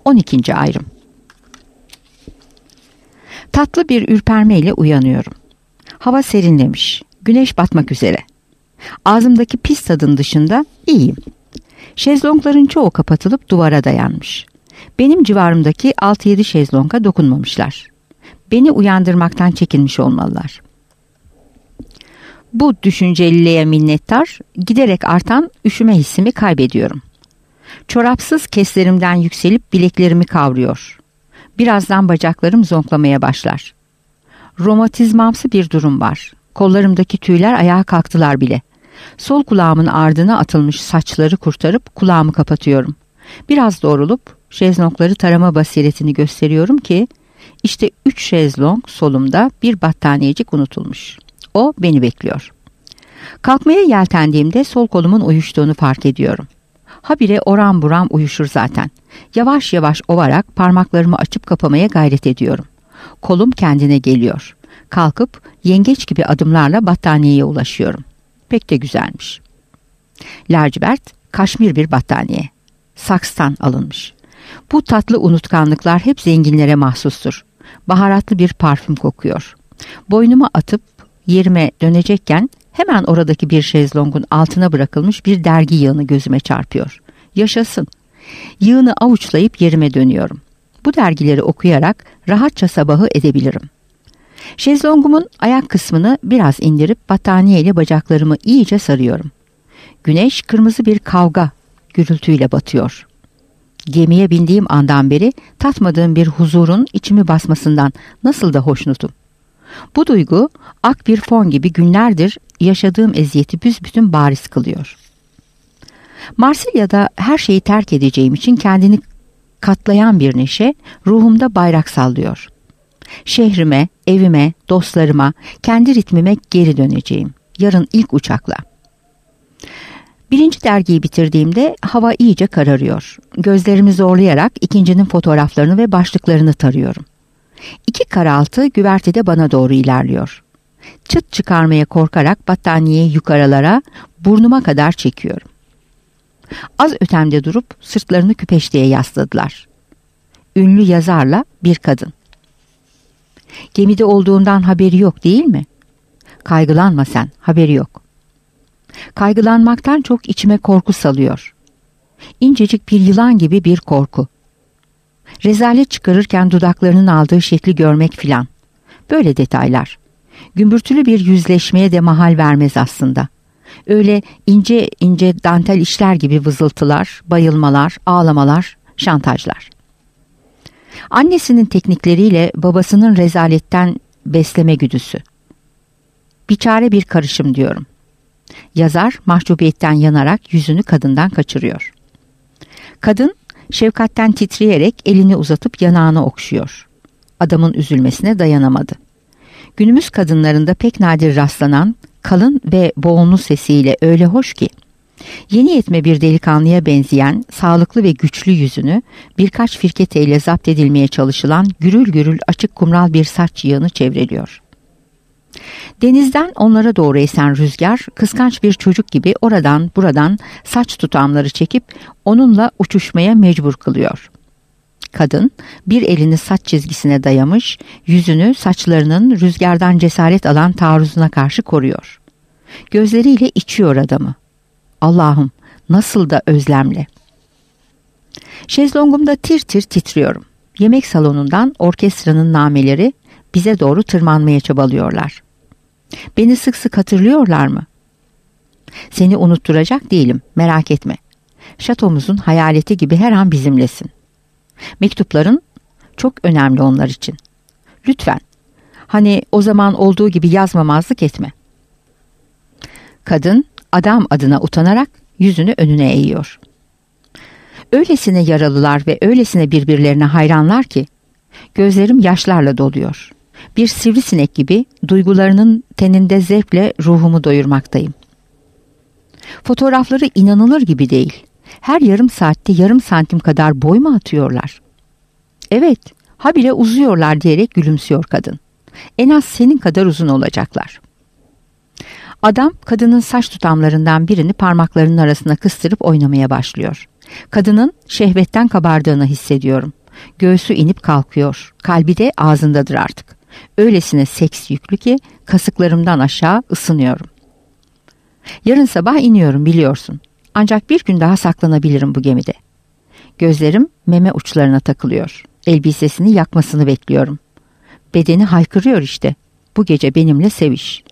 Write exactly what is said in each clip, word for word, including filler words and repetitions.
on ikinci ayrım. Tatlı bir ürpermeyle uyanıyorum. Hava serinlemiş. Güneş batmak üzere. Ağzımdaki pis tadın dışında iyiyim. Şezlongların çoğu kapatılıp duvara dayanmış. Benim civarımdaki altı yedi şezlonga dokunmamışlar. Beni uyandırmaktan çekinmiş olmalılar. Bu düşünceliliğe minnettar, giderek artan üşüme hissimi kaybediyorum. Çorapsız keslerimden yükselip bileklerimi kavruyor. Birazdan bacaklarım zonklamaya başlar. Romatizmamsı bir durum var. Kollarımdaki tüyler ayağa kalktılar bile. Sol kulağımın ardına atılmış saçları kurtarıp kulağımı kapatıyorum. Biraz doğrulup şezlongları tarama basiretini gösteriyorum ki işte üç şezlong solumda, bir battaniyecik unutulmuş. O beni bekliyor. Kalkmaya yeltendiğimde sol kolumun uyuştuğunu fark ediyorum. Habire oram buram uyuşur zaten. Yavaş yavaş ovarak parmaklarımı açıp kapamaya gayret ediyorum. Kolum kendine geliyor. Kalkıp yengeç gibi adımlarla battaniyeye ulaşıyorum. Pek de güzelmiş. Lacivert, kaşmir bir battaniye. Saks'tan alınmış. Bu tatlı unutkanlıklar hep zenginlere mahsustur. Baharatlı bir parfüm kokuyor. Boynuma atıp yerime dönecekken hemen oradaki bir şezlongun altına bırakılmış bir dergi yığını gözüme çarpıyor. Yaşasın. Yığını avuçlayıp yerime dönüyorum. Bu dergileri okuyarak rahatça sabahı edebilirim. Şezlongumun ayak kısmını biraz indirip battaniyeyle bacaklarımı iyice sarıyorum. Güneş kırmızı bir kavga gürültüyle batıyor. Gemiye bindiğim andan beri tatmadığım bir huzurun içimi basmasından nasıl da hoşnutum. Bu duygu ak bir fon gibi günlerdir yaşadığım eziyeti büsbütün bariz kılıyor. Marsilya'da her şeyi terk edeceğim için kendini katlayan bir neşe ruhumda bayrak sallıyor. Şehrime, evime, dostlarıma, kendi ritmime geri döneceğim. Yarın ilk uçakla. Birinci dergiyi bitirdiğimde hava iyice kararıyor. Gözlerimi zorlayarak ikincinin fotoğraflarını ve başlıklarını tarıyorum. İki karaltı güvertede bana doğru ilerliyor. Çıt çıkarmaya korkarak battaniyeyi yukarılara, burnuma kadar çekiyorum. Az ötemde durup sırtlarını küpeşteye yasladılar. Ünlü yazarla bir kadın. Gemide olduğundan haberi yok değil mi? Kaygılanma sen, haberi yok. Kaygılanmaktan çok içime korku salıyor. İncecik bir yılan gibi bir korku. Rezalet çıkarırken dudaklarının aldığı şekli görmek filan. Böyle detaylar. Gümbürtülü bir yüzleşmeye de mahal vermez aslında. Öyle ince ince dantel işler gibi vızıltılar, bayılmalar, ağlamalar, şantajlar. Annesinin teknikleriyle babasının rezaletten besleme güdüsü. Biçare bir karışım diyorum. Yazar mahcubiyetten yanarak yüzünü kadından kaçırıyor. Kadın şefkatten titreyerek elini uzatıp yanağını okşuyor. Adamın üzülmesine dayanamadı. Günümüz kadınlarında pek nadir rastlanan kalın ve boğumlu sesiyle öyle hoş ki, yeni yetme bir delikanlıya benzeyen sağlıklı ve güçlü yüzünü birkaç firketeyle zapt edilmeye çalışılan gürül gürül açık kumral bir saç yığını çevreliyor. Denizden onlara doğru esen rüzgar kıskanç bir çocuk gibi oradan buradan saç tutamları çekip onunla uçuşmaya mecbur kılıyor. Kadın bir elini saç çizgisine dayamış, yüzünü saçlarının rüzgardan cesaret alan taarruzuna karşı koruyor. Gözleriyle içiyor adamı. Allah'ım nasıl da özlemle. Şezlongumda tir tir titriyorum. Yemek salonundan orkestranın nameleri bize doğru tırmanmaya çabalıyorlar. Beni sık sık hatırlıyorlar mı? Seni unutturacak değilim, merak etme. Şatomuzun hayaleti gibi her an bizimlesin. Mektupların çok önemli onlar için. Lütfen, hani o zaman olduğu gibi yazmamazlık etme. Kadın adam adına utanarak yüzünü önüne eğiyor. Öylesine yaralılar ve öylesine birbirlerine hayranlar ki gözlerim yaşlarla doluyor. Bir sivrisinek gibi duygularının teninde zevkle ruhumu doyurmaktayım. Fotoğrafları inanılır gibi değil. Her yarım saatte yarım santim kadar boy mu atıyorlar? Evet, habire uzuyorlar diyerek gülümsüyor kadın. En az senin kadar uzun olacaklar. Adam kadının saç tutamlarından birini parmaklarının arasına kıstırıp oynamaya başlıyor. Kadının şehvetten kabardığını hissediyorum. Göğsü inip kalkıyor. Kalbi de ağzındadır artık. Öylesine seks yüklü ki kasıklarımdan aşağı ısınıyorum. Yarın sabah iniyorum biliyorsun. Ancak bir gün daha saklanabilirim bu gemide. Gözlerim meme uçlarına takılıyor. Elbisesini yakmasını bekliyorum. Bedeni haykırıyor işte. Bu gece benimle seviş.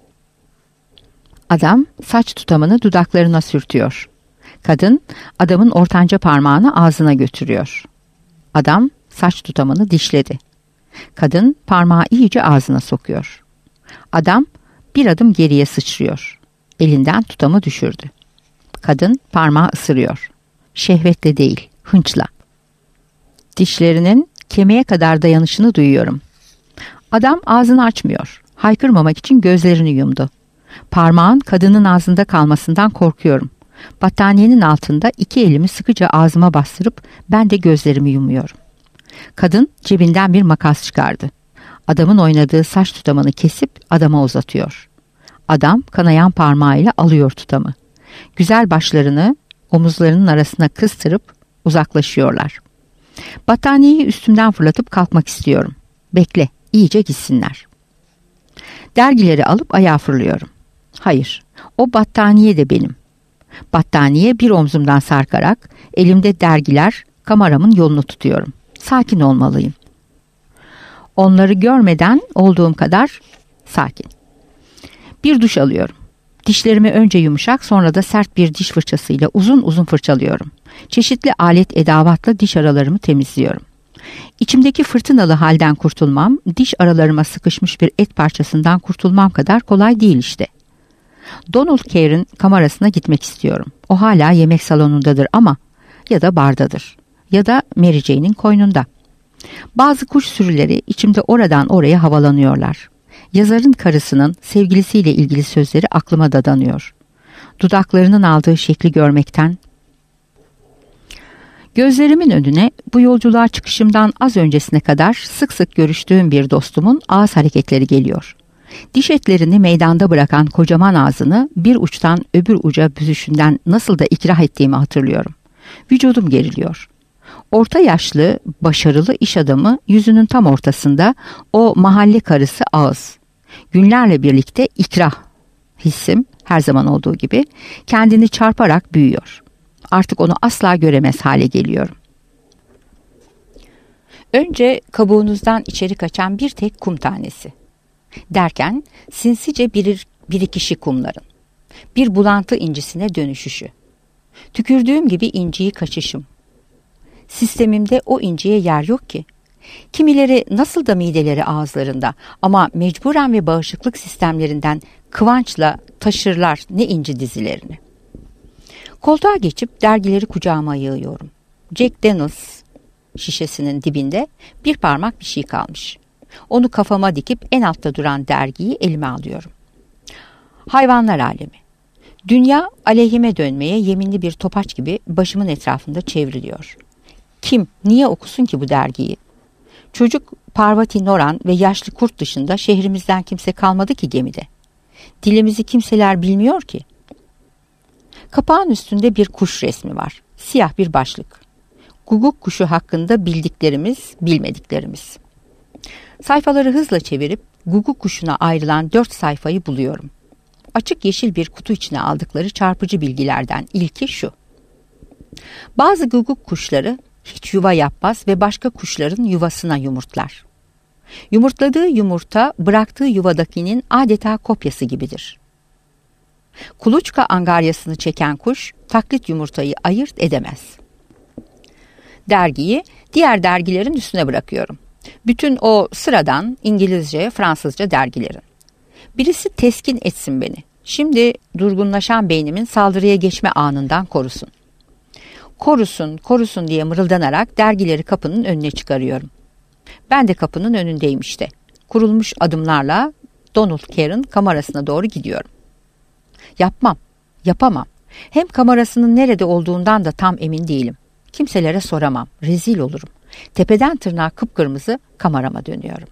Adam saç tutamını dudaklarına sürtüyor. Kadın adamın ortanca parmağını ağzına götürüyor. Adam saç tutamını dişledi. Kadın parmağı iyice ağzına sokuyor. Adam bir adım geriye sıçrıyor. Elinden tutamı düşürdü. Kadın parmağı ısırıyor. Şehvetle değil, hınçla. Dişlerinin kemiğe kadar dayanışını duyuyorum. Adam ağzını açmıyor. Haykırmamak için gözlerini yumdu. Parmağın kadının ağzında kalmasından korkuyorum. Battaniyenin altında iki elimi sıkıca ağzıma bastırıp ben de gözlerimi yumuyorum. Kadın cebinden bir makas çıkardı. Adamın oynadığı saç tutamını kesip adama uzatıyor. Adam kanayan parmağıyla alıyor tutamı. Güzel başlarını omuzlarının arasına kıstırıp uzaklaşıyorlar. Battaniyeyi üstümden fırlatıp kalkmak istiyorum. Bekle, iyice gitsinler. Dergileri alıp ayağa fırlıyorum. Hayır, o battaniye de benim. Battaniye bir omzumdan sarkarak, elimde dergiler, kameramın yolunu tutuyorum. Sakin olmalıyım. Onları görmeden olduğum kadar sakin. Bir duş alıyorum. Dişlerimi önce yumuşak, sonra da sert bir diş fırçasıyla uzun uzun fırçalıyorum. Çeşitli alet edavatla diş aralarımı temizliyorum. İçimdeki fırtınalı halden kurtulmam, diş aralarıma sıkışmış bir et parçasından kurtulmam kadar kolay değil işte. Donald Care'in kamerasına gitmek istiyorum. O hala yemek salonundadır ama ya da bardadır ya da Mary Jane'in koynunda. Bazı kuş sürüleri içimde oradan oraya havalanıyorlar. Yazarın karısının sevgilisiyle ilgili sözleri aklıma dadanıyor. Dudaklarının aldığı şekli görmekten. Gözlerimin önüne bu yolculuğa çıkışımdan az öncesine kadar sık sık görüştüğüm bir dostumun ağız hareketleri geliyor. Diş etlerini meydanda bırakan kocaman ağzını bir uçtan öbür uca büzüşünden nasıl da ikrah ettiğimi hatırlıyorum. Vücudum geriliyor. Orta yaşlı, başarılı iş adamı yüzünün tam ortasında o mahalle karısı ağız. Günlerle birlikte ikrah hissim her zaman olduğu gibi kendini çarparak büyüyor. Artık onu asla göremez hale geliyorum. Önce kabuğunuzdan içeri kaçan bir tek kum tanesi. Derken sinsice bir, birikişi kumların. Bir bulantı incisine dönüşüşü. Tükürdüğüm gibi inciyi kaçışım. Sistemimde o inciye yer yok ki. Kimileri nasıl da mideleri ağızlarında ama mecburen ve bağışıklık sistemlerinden kıvançla taşırlar ne inci dizilerini. Koltuğa geçip dergileri kucağıma yığıyorum. Jack Daniels şişesinin dibinde bir parmak bir şey kalmış. Onu kafama dikip en altta duran dergiyi elime alıyorum. Hayvanlar alemi. Dünya aleyhime dönmeye yeminli bir topaç gibi başımın etrafında çevriliyor. Kim, niye okusun ki bu dergiyi? Çocuk Parvati Noran ve yaşlı kurt dışında şehrimizden kimse kalmadı ki gemide. Dilimizi kimseler bilmiyor ki. Kapağın üstünde bir kuş resmi var. Siyah bir başlık. Guguk kuşu hakkında bildiklerimiz, bilmediklerimiz. Sayfaları hızla çevirip guguk kuşuna ayrılan dört sayfayı buluyorum. Açık yeşil bir kutu içine aldıkları çarpıcı bilgilerden ilki şu. Bazı guguk kuşları hiç yuva yapmaz ve başka kuşların yuvasına yumurtlar. Yumurtladığı yumurta bıraktığı yuvadakinin adeta kopyası gibidir. Kuluçka angaryasını çeken kuş taklit yumurtayı ayırt edemez. Dergiyi diğer dergilerin üstüne bırakıyorum. Bütün o sıradan İngilizce, Fransızca dergilerin. Birisi teskin etsin beni. Şimdi durgunlaşan beynimin saldırıya geçme anından korusun. Korusun, korusun diye mırıldanarak dergileri kapının önüne çıkarıyorum. Ben de kapının önündeyim işte. Kurulmuş adımlarla Donald Care'ın kamerasına doğru gidiyorum. Yapmam, yapamam. Hem kamerasının nerede olduğundan da tam emin değilim. Kimselere soramam, rezil olurum. Tepeden tırnağa kıpkırmızı kamerama dönüyorum.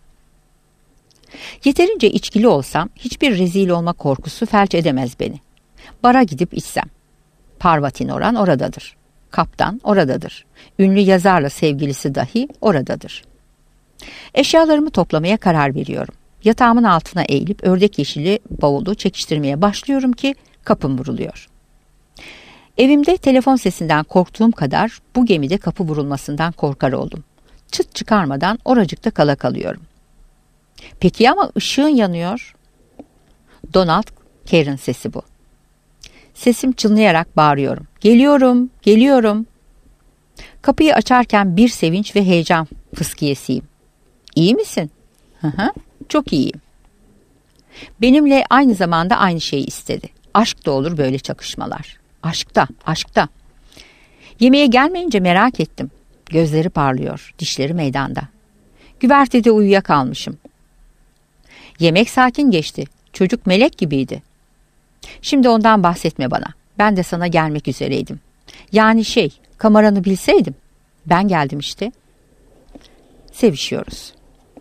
Yeterince içkili olsam hiçbir rezil olma korkusu felç edemez beni. Bara gidip içsem. Parvati Noran oradadır. Kaptan oradadır. Ünlü yazarla sevgilisi dahi oradadır. Eşyalarımı toplamaya karar veriyorum. Yatağımın altına eğilip ördek yeşili bavulu çekiştirmeye başlıyorum ki kapım vuruluyor. Evimde telefon sesinden korktuğum kadar bu gemide kapı vurulmasından korkar oldum. Çıt çıkarmadan oracıkta kala kalıyorum. Peki ama ışığın yanıyor. Donald Care'ın sesi bu. Sesim çınlayarak bağırıyorum. Geliyorum, geliyorum. Kapıyı açarken bir sevinç ve heyecan fıskiyesiyim. İyi misin? Hı hı, çok iyiyim. Benimle aynı zamanda aynı şeyi istedi. Aşk da olur böyle çakışmalar. Aşkta, aşkta. Yemeğe gelmeyince merak ettim. Gözleri parlıyor, dişleri meydanda. Güvertede uyuyakalmışım. Yemek sakin geçti. Çocuk melek gibiydi. Şimdi ondan bahsetme bana. Ben de sana gelmek üzereydim. Yani şey, kameranı bilseydim. Ben geldim işte. Sevişiyoruz.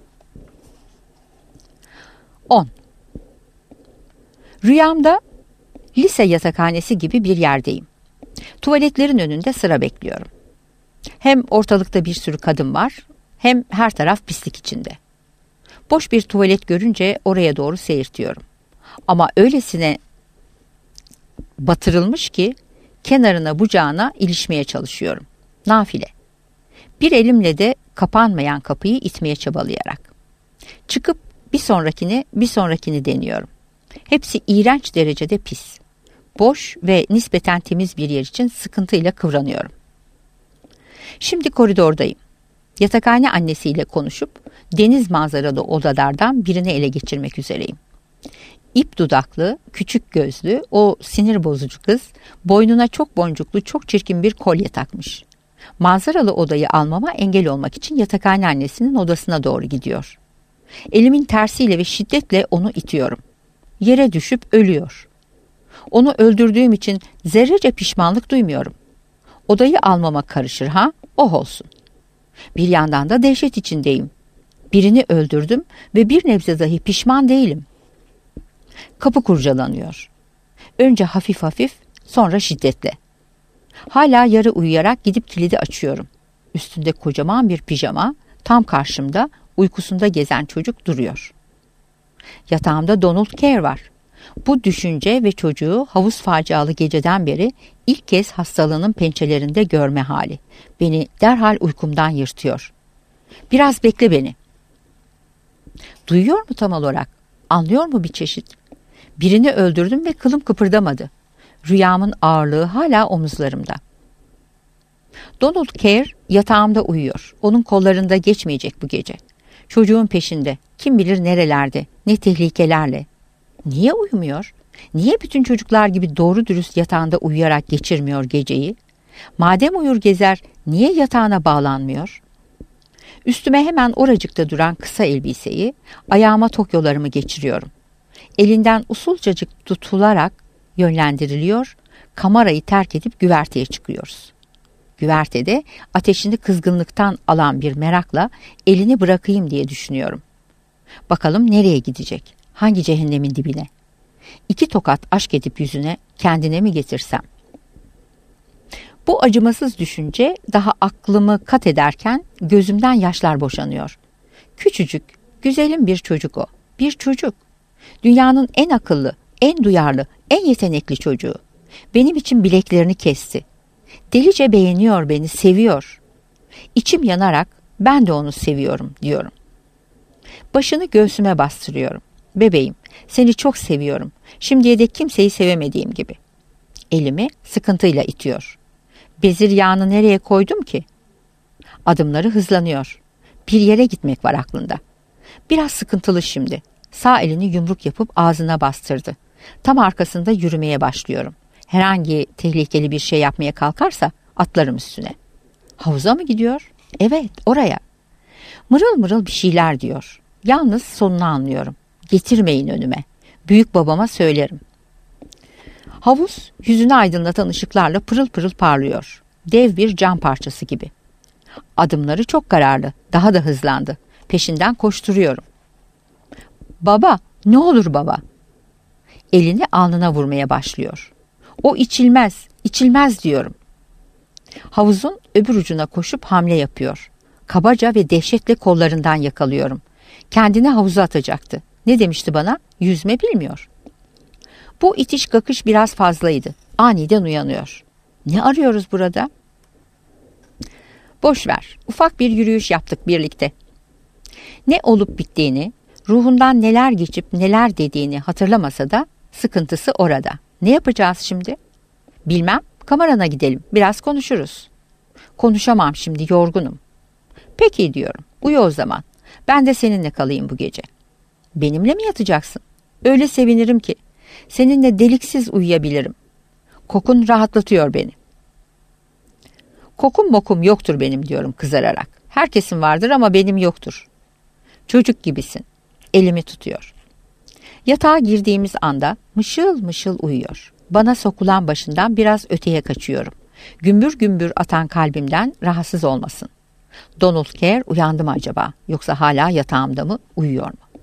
on. Rüyamda lise yatakhanesi gibi bir yerdeyim. Tuvaletlerin önünde sıra bekliyorum. Hem ortalıkta bir sürü kadın var, hem her taraf pislik içinde. Boş bir tuvalet görünce oraya doğru seyirtiyorum. Ama öylesine batırılmış ki kenarına bucağına ilişmeye çalışıyorum. Nafile. Bir elimle de kapanmayan kapıyı itmeye çabalayarak. Çıkıp bir sonrakini bir sonrakini deniyorum. Hepsi iğrenç derecede pis. Boş ve nispeten temiz bir yer için sıkıntıyla kıvranıyorum. Şimdi koridordayım. Yatakhane annesiyle konuşup deniz manzaralı odalardan birini ele geçirmek üzereyim. İp dudaklı, küçük gözlü o sinir bozucu kız boynuna çok boncuklu, çok çirkin bir kolye takmış. Manzaralı odayı almama engel olmak için yatakhane annesinin odasına doğru gidiyor. Elimin tersiyle ve şiddetle onu itiyorum. Yere düşüp ölüyor. Onu öldürdüğüm için zerrece pişmanlık duymuyorum. Odayı almama karışır ha, oh olsun. Bir yandan da dehşet içindeyim. Birini öldürdüm ve bir nebze dahi pişman değilim. Kapı kurcalanıyor. Önce hafif hafif, sonra şiddetle. Hala yarı uyuyarak gidip kilidi açıyorum. Üstünde kocaman bir pijama, tam karşımda uykusunda gezen çocuk duruyor. Yatağımda Donald Care var. Bu düşünce ve çocuğu havuz facialı geceden beri ilk kez hastalığının pençelerinde görme hali. Beni derhal uykumdan yırtıyor. Biraz bekle beni. Duyuyor mu tam olarak? Anlıyor mu bir çeşit? Birini öldürdüm ve kılım kıpırdamadı. Rüyamın ağırlığı hala omuzlarımda. Donald Care yatağımda uyuyor. Onun kollarında geçmeyecek bu gece. Çocuğun peşinde. Kim bilir nerelerde, ne tehlikelerle. Niye uyumuyor? Niye bütün çocuklar gibi doğru dürüst yatağında uyuyarak geçirmiyor geceyi? Madem uyur gezer, niye yatağına bağlanmıyor? Üstüme hemen oracıkta duran kısa elbiseyi, ayağıma tokyolarımı geçiriyorum. Elinden usulcacık tutularak yönlendiriliyor, kamerayı terk edip güverteye çıkıyoruz. Güvertede ateşini kızgınlıktan alan bir merakla elini bırakayım diye düşünüyorum. Bakalım nereye gidecek? Hangi cehennemin dibine? İki tokat aşk edip yüzüne kendine mi getirsem? Bu acımasız düşünce daha aklımı kat ederken gözümden yaşlar boşanıyor. Küçücük, güzelim bir çocuk o. Bir çocuk. Dünyanın en akıllı, en duyarlı, en yetenekli çocuğu. Benim için bileklerini kesti. Delice beğeniyor beni, seviyor. İçim yanarak ben de onu seviyorum diyorum. Başını göğsüme bastırıyorum. Bebeğim, seni çok seviyorum. Şimdiye dek kimseyi sevemediğim gibi. Elimi sıkıntıyla itiyor. Bezir yağını nereye koydum ki? Adımları hızlanıyor. Bir yere gitmek var aklında. Biraz sıkıntılı şimdi. Sağ elini yumruk yapıp ağzına bastırdı. Tam arkasında yürümeye başlıyorum. Herhangi tehlikeli bir şey yapmaya kalkarsa atlarım üstüne. Havuza mı gidiyor? Evet, oraya. Mırıl mırıl bir şeyler diyor. Yalnız sonunu anlıyorum. Getirmeyin önüme. Büyük babama söylerim. Havuz yüzünü aydınlatan ışıklarla pırıl pırıl parlıyor. Dev bir cam parçası gibi. Adımları çok kararlı. Daha da hızlandı. Peşinden koşturuyorum. Baba, ne olur baba. Elini alnına vurmaya başlıyor. O içilmez, içilmez diyorum. Havuzun öbür ucuna koşup hamle yapıyor. Kabaca ve dehşetle kollarından yakalıyorum. Kendini havuza atacaktı. Ne demişti bana? Yüzme bilmiyor. Bu itiş kakış biraz fazlaydı. Aniden uyanıyor. Ne arıyoruz burada? Boş ver. Ufak bir yürüyüş yaptık birlikte. Ne olup bittiğini, ruhundan neler geçip neler dediğini hatırlamasa da sıkıntısı orada. Ne yapacağız şimdi? Bilmem. Kamerana gidelim. Biraz konuşuruz. Konuşamam şimdi, yorgunum. Peki diyorum. Uyu o zaman. Ben de seninle kalayım bu gece. Benimle mi yatacaksın? Öyle sevinirim ki. Seninle deliksiz uyuyabilirim. Kokun rahatlatıyor beni. Kokum mokum yoktur benim diyorum kızararak. Herkesin vardır ama benim yoktur. Çocuk gibisin. Elimi tutuyor. Yatağa girdiğimiz anda mışıl mışıl uyuyor. Bana sokulan başından biraz öteye kaçıyorum. Gümbür gümbür atan kalbimden rahatsız olmasın. Donald Care uyandı mı acaba? Yoksa hala yatağımda mı, uyuyor mu?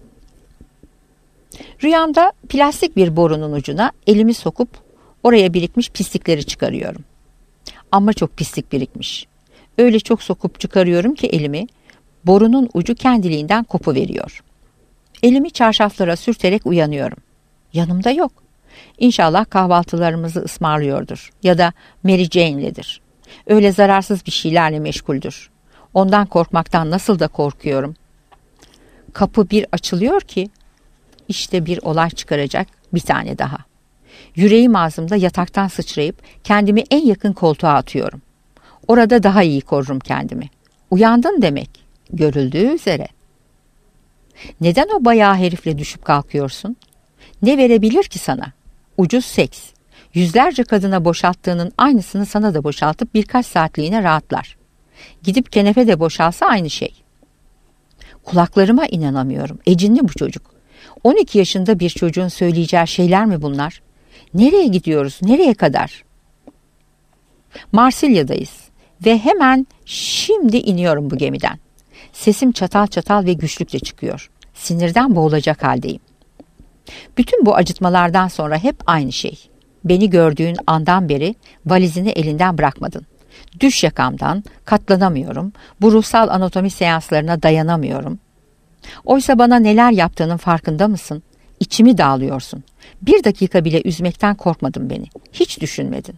Rüyamda plastik bir borunun ucuna elimi sokup oraya birikmiş pislikleri çıkarıyorum. Ama çok pislik birikmiş. Öyle çok sokup çıkarıyorum ki elimi, borunun ucu kendiliğinden kopuveriyor. Elimi çarşaflara sürterek uyanıyorum. Yanımda yok. İnşallah kahvaltılarımızı ısmarlıyordur ya da Mary Jane'ledir. Öyle zararsız bir şeylerle meşguldür. Ondan korkmaktan nasıl da korkuyorum. Kapı bir açılıyor ki işte bir olay çıkaracak bir tane daha. Yüreğim ağzımda yataktan sıçrayıp kendimi en yakın koltuğa atıyorum. Orada daha iyi korurum kendimi. Uyandın demek. Görüldüğü üzere. Neden o bayağı herifle düşüp kalkıyorsun? Ne verebilir ki sana? Ucuz seks. Yüzlerce kadına boşalttığının aynısını sana da boşaltıp birkaç saatliğine rahatlar. Gidip kenefe de boşalsa aynı şey. Kulaklarıma inanamıyorum. Ecinli bu çocuk. on iki yaşında bir çocuğun söyleyeceği şeyler mi bunlar? Nereye gidiyoruz? Nereye kadar? Marsilya'dayız ve hemen şimdi iniyorum bu gemiden. Sesim çatal çatal ve güçlükle çıkıyor. Sinirden boğulacak haldeyim. Bütün bu acıtmalardan sonra hep aynı şey. Beni gördüğün andan beri valizini elinden bırakmadın. Düş yakamdan, katlanamıyorum. Bu ruhsal anatomi seanslarına dayanamıyorum. Oysa bana neler yaptığının farkında mısın? İçimi dağılıyorsun. Bir dakika bile üzmekten korkmadın beni. Hiç düşünmedin.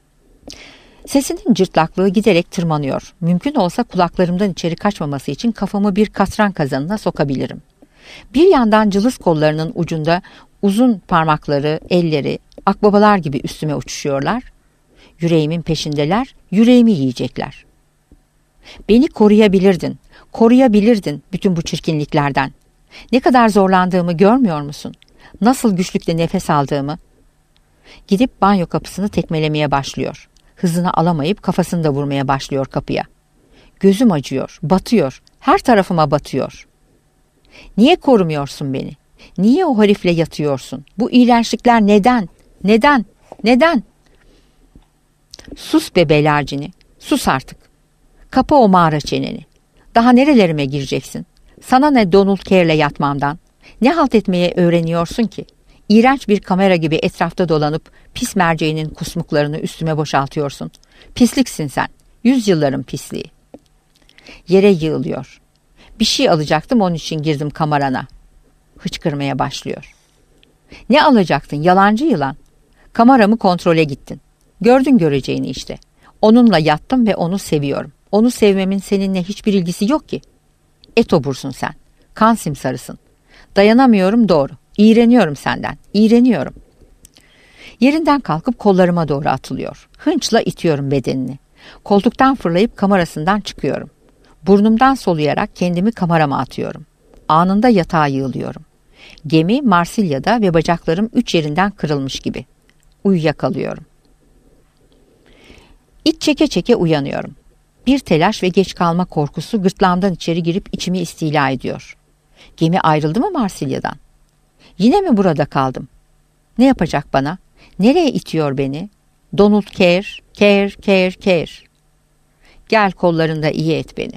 Sesinin cırtlaklığı giderek tırmanıyor. Mümkün olsa kulaklarımdan içeri kaçmaması için kafamı bir katran kazanına sokabilirim. Bir yandan cılız kollarının ucunda uzun parmakları, elleri, akbabalar gibi üstüme uçuşuyorlar. Yüreğimin peşindeler, yüreğimi yiyecekler. Beni koruyabilirdin, koruyabilirdin bütün bu çirkinliklerden. Ne kadar zorlandığımı görmüyor musun? Nasıl güçlükle nefes aldığımı? Gidip banyo kapısını tekmelemeye başlıyor. Hızını alamayıp kafasını da vurmaya başlıyor kapıya. Gözüm acıyor, batıyor, her tarafıma batıyor. Niye korumuyorsun beni? Niye o herifle yatıyorsun? Bu iğrençlikler neden? Neden? Neden? Sus be belercini, sus artık. Kapa o mağara çeneni. Daha nerelerime gireceksin? Sana ne Donald Care'le yatmamdan? Ne halt etmeye öğreniyorsun ki? İğrenç bir kamera gibi etrafta dolanıp pis merceğinin kusmuklarını üstüme boşaltıyorsun. Pisliksin sen. Yüzyılların pisliği. Yere yığılıyor. Bir şey alacaktım, onun için girdim kamerana. Hıçkırmaya başlıyor. Ne alacaktın yalancı yılan? Kameramı kontrole gittin. Gördün göreceğini işte. Onunla yattım ve onu seviyorum. Onu sevmemin seninle hiçbir ilgisi yok ki. Et obursun sen. Kan simsarısın. Dayanamıyorum doğru. İğreniyorum senden. İğreniyorum. Yerinden kalkıp kollarıma doğru atılıyor. Hınçla itiyorum bedenini. Koltuktan fırlayıp kamerasından çıkıyorum. Burnumdan soluyarak kendimi kamerama atıyorum. Anında yatağa yığılıyorum. Gemi Marsilya'da ve bacaklarım üç yerinden kırılmış gibi. Uyuyakalıyorum. İç çeke çeke uyanıyorum. Bir telaş ve geç kalma korkusu gırtlağımdan içeri girip içimi istila ediyor. Gemi ayrıldı mı Marsilya'dan? Yine mi burada kaldım? Ne yapacak bana? Nereye itiyor beni? Donald Care, Care, Care, Care. Gel kollarında iyi et beni.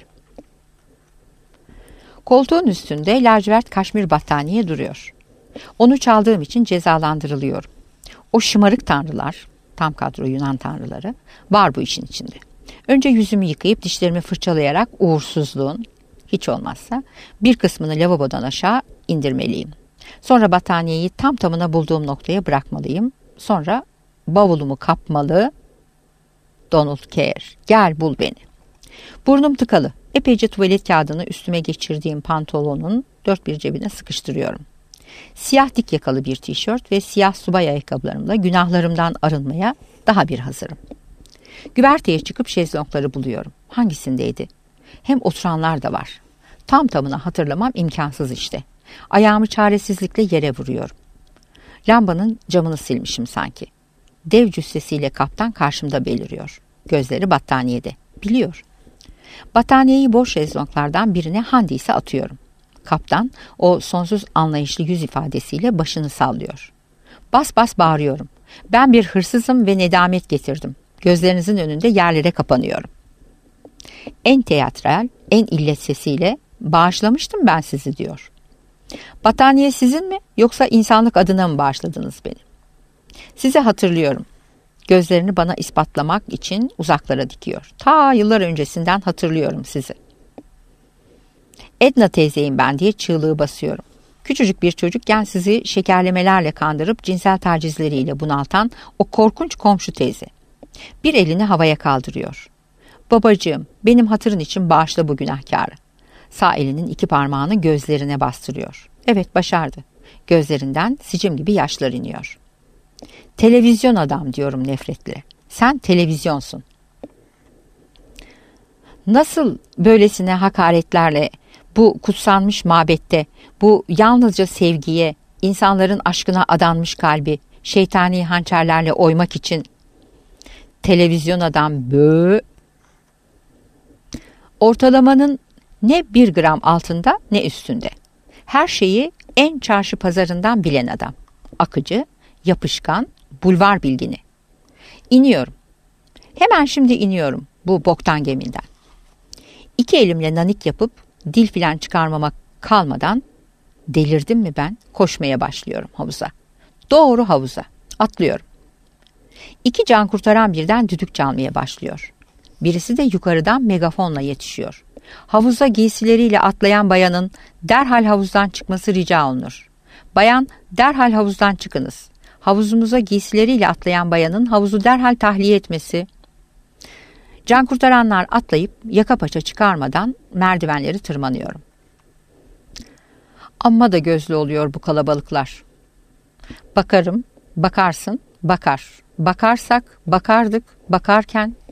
Koltuğun üstünde lacivert kaşmir battaniye duruyor. Onu çaldığım için cezalandırılıyorum. O şımarık tanrılar, tam kadro Yunan tanrıları, var bu işin içinde. Önce yüzümü yıkayıp dişlerimi fırçalayarak uğursuzluğun, hiç olmazsa, bir kısmını lavabodan aşağı indirmeliyim. Sonra battaniyeyi tam tamına bulduğum noktaya bırakmalıyım. Sonra bavulumu kapmalı. Donald Care, gel bul beni. Burnum tıkalı. Epeyce tuvalet kağıdını üstüme geçirdiğim pantolonun dört bir cebine sıkıştırıyorum. Siyah dik yakalı bir tişört ve siyah subay ayakkabılarımla günahlarımdan arınmaya daha bir hazırım. Güverteye çıkıp şezlongları buluyorum. Hangisindeydi? Hem oturanlar da var. Tam tamına hatırlamam imkansız işte. Ayağımı çaresizlikle yere vuruyorum. Lambanın camını silmişim sanki. Dev cüssesiyle kaptan karşımda beliriyor. Gözleri battaniyede. Biliyor. Battaniyeyi boş şezlonglardan birine handiyse atıyorum. Kaptan o sonsuz anlayışlı yüz ifadesiyle başını sallıyor. Bas bas bağırıyorum. Ben bir hırsızım ve nedamet getirdim. Gözlerinizin önünde yerlere kapanıyorum. En teatral, en illet sesiyle bağışlamıştım ben sizi diyor. Battaniye sizin mi yoksa insanlık adına mı bağışladınız beni? Sizi hatırlıyorum. Gözlerini bana ispatlamak için uzaklara dikiyor. Ta yıllar öncesinden hatırlıyorum sizi. Edna teyzeyim ben diye çığlığı basıyorum. Küçücük bir çocukken sizi şekerlemelerle kandırıp cinsel tacizleriyle bunaltan o korkunç komşu teyze. Bir elini havaya kaldırıyor. Babacığım, benim hatırın için bağışla bu günahkarı. Sağ elinin iki parmağını gözlerine bastırıyor. Evet, başardı. Gözlerinden sicim gibi yaşlar iniyor. Televizyon adam diyorum nefretle. Sen televizyonsun. Nasıl böylesine hakaretlerle bu kutsanmış mabette, bu yalnızca sevgiye, insanların aşkına adanmış kalbi şeytani hançerlerle oymak için televizyon adam bö ortalamanın ne bir gram altında ne üstünde. Her şeyi en çarşı pazarından bilen adam. Akıcı, yapışkan, bulvar bilgini. İniyorum. Hemen şimdi iniyorum bu boktan geminden. İki elimle nanik yapıp dil filan çıkarmamak kalmadan delirdim mi ben koşmaya başlıyorum havuza. Doğru havuza. Atlıyorum. İki can kurtaran birden düdük çalmaya başlıyor. Birisi de yukarıdan megafonla yetişiyor. Havuza giysileriyle atlayan bayanın derhal havuzdan çıkması rica olunur. Bayan, derhal havuzdan çıkınız. Havuzumuza giysileriyle atlayan bayanın havuzu derhal tahliye etmesi. Can kurtaranlar atlayıp yaka paça çıkarmadan merdivenleri tırmanıyorum. Amma da gözlü oluyor bu kalabalıklar. Bakarım, bakarsın, bakar. Bakarsak, bakardık, bakarken